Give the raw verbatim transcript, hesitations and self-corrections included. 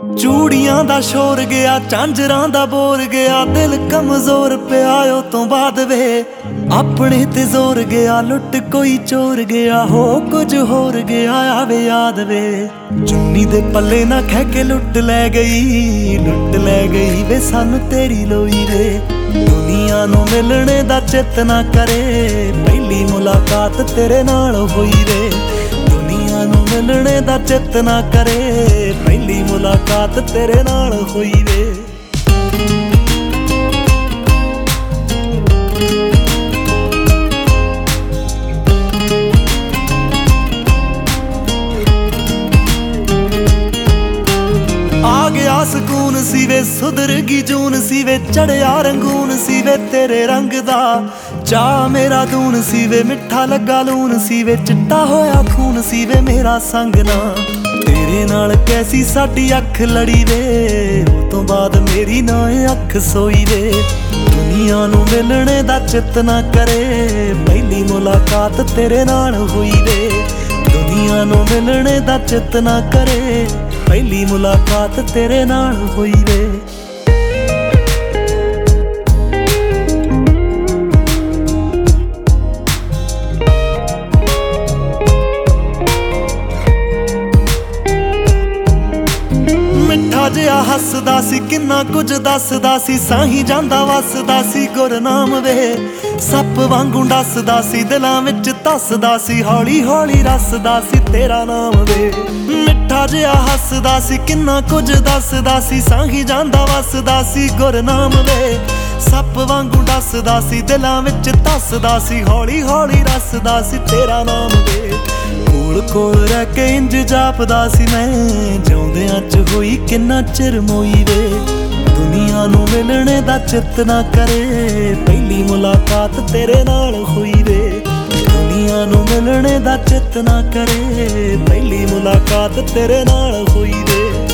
ਚੂੜੀਆਂ ਦਾ ਸ਼ੋਰ ਗਿਆ, ਝਾਂਜਰਾਂ ਦਾ ਬੋਰ ਗਿਆ, ਦਿਲ ਕਮਜ਼ੋਰ ਪਿਆ ਓ ਤੋਂ ਬਾਅਦ ਵੇ। ਆਪਣੇ ਤੇ ਜ਼ੋਰ ਗਿਆ, ਲੁੱਟ ਕੋਈ ਚੋਰ ਗਿਆ, ਹੋ ਕੁਝ ਹੋਰ ਗਿਆ ਆਵੇ ਯਾਦ ਵੇ। ਚੁੰਨੀ ਦੇ ਪੱਲੇ ਨਾ ਖਹਿ ਕੇ ਲੁੱਟ ਲੈ ਗਈ, ਲੁੱਟ ਲੈ ਗਈ ਵੇ ਸਾਨੂੰ ਤੇਰੀ ਲੋਈ ਵੇ। ਦੁਨੀਆ ਨੂੰ ਮਿਲਣੇ ਦਾ ਚਿੱਤ ਨਾ ਕਰੇ, ਪਹਿਲੀ ਮੁਲਾਕਾਤ ਤੇਰੇ ਨਾਲ ਹੋਈ ਵੇ। ਦੁਨੀਆ ਨੂੰ ਮਿਲਣੇ ਦਾ ਚਿੱਤ ਨਾ ਕਰੇ, ਪਹਿਲੀ ਮੁਲਾਕਾਤ ਤੇਰੇ ਨਾਲ ਹੋਈ ਵੇ। ਆ ਗਿਆ ਸਕੂਨ ਸੀ ਵੇ, ਸੁਧਰ ਗਈ ਜੂਨ ਸੀ ਵੇ, ਚੜਿਆ ਰੰਗੂਨ ਸੀ ਵੇ ਤੇਰੇ ਰੰਗ ਦਾ। ਚਾਹ ਮੇਰਾ ਦੂਨ ਸੀ ਵੇ, ਮਿੱਠਾ ਲੱਗਾ ਲੂਣ ਸੀ ਵੇ, ਚਿੱਟਾ ਹੋਇਆ ਖੂਨ ਸੀ ਵੇ ਮੇਰਾ ਸੰਗ ਨਾ। ਤੇਰੇ ਨਾਲ ਕੈਸੀ ਸਾਡੀ ਅੱਖ ਲੜੀ ਵੇ, ਉਹ ਤੋਂ ਬਾਅਦ ਮੇਰੀ ਨਾ ਅੱਖ ਸੋਈ ਵੇ। ਦੁਨੀਆ ਨੂੰ ਮਿਲਣੇ ਦਾ ਚਿੱਤ ਨਾ ਕਰੇ, ਪਹਿਲੀ ਮੁਲਾਕਾਤ ਤੇਰੇ ਨਾਲ ਹੋਈ ਵੇ। ਦੁਨੀਆ ਨੂੰ ਮਿਲਣੇ ਦਾ ਚਿੱਤ ਨਾ ਕਰੇ, ਪਹਿਲੀ ਮੁਲਾਕਾਤ ਤੇਰੇ ਨਾਲ ਹੋਈ ਵੇ। ਮਿੱਠਾ ਜਿਹਾ ਹੱਸਦਾ ਸੀ, ਕਿੰਨਾ ਕੁਝ ਦੱਸਦਾ ਸੀ, ਸਾਹੀਂ ਜਾਂਦਾ ਵਸਦਾ ਸੀ ਗੁਰਨਾਮ ਵੇ। ਸੱਪ ਵਾਂਗੂ ਡੱਸਦਾ ਸੀ, ਦਿਲਾਂ ਵਿੱਚ ਧੱਸਦਾ ਸੀ, ਹੌਲੀ ਹੌਲੀ ਰਸਦਾ ਸੀ ਤੇਰਾ ਨਾਮ ਵੇ। ਮਿੱਠਾ ਜਿਹਾ ਹੱਸਦਾ ਸੀ, ਕਿੰਨਾ ਕੁਝ ਦੱਸਦਾ ਸੀ, ਸਾਹੀਂ ਜਾਂਦਾ ਵਸਦਾ ਸੀ ਗੁਰਨਾਮ ਵੇ। ਸੱਪ ਵਾਂਗੂ ਡੱਸਦਾ ਸੀ, ਦਿਲਾਂ ਵਿੱਚ ਧੱਸਦਾ ਸੀ, ਹੌਲੀ ਹੌਲੀ ਰਸਦਾ ਸੀ ਤੇਰਾ ਨਾਮ ਵੇ। ਕੋਲ ਕੋਲ ਰਹਿ ਕੇ ਇੰਜ ਜਾਪਦਾ ਸੀ ਮੈਂ, ਜਿਉਂਦਿਆਂ ਚ ਹੋਈ ਕਿੰਨਾ ਚਿਰ ਮੋਈ ਵੇ। ਦੁਨੀਆ ਨੂੰ ਮਿਲਣੇ ਦਾ ਚਿੱਤ ਨਾ ਕਰੇ, ਪਹਿਲੀ ਮੁਲਾਕਾਤ ਤੇਰੇ ਨਾਲ ਹੋਈ ਵੇ। ਦੁਨੀਆ ਨੂੰ ਮਿਲਣੇ ਦਾ ਚਿੱਤ ਨਾ ਕਰੇ, ਪਹਿਲੀ ਮੁਲਾਕਾਤ ਤੇਰੇ ਨਾਲ ਹੋਈ ਵੇ।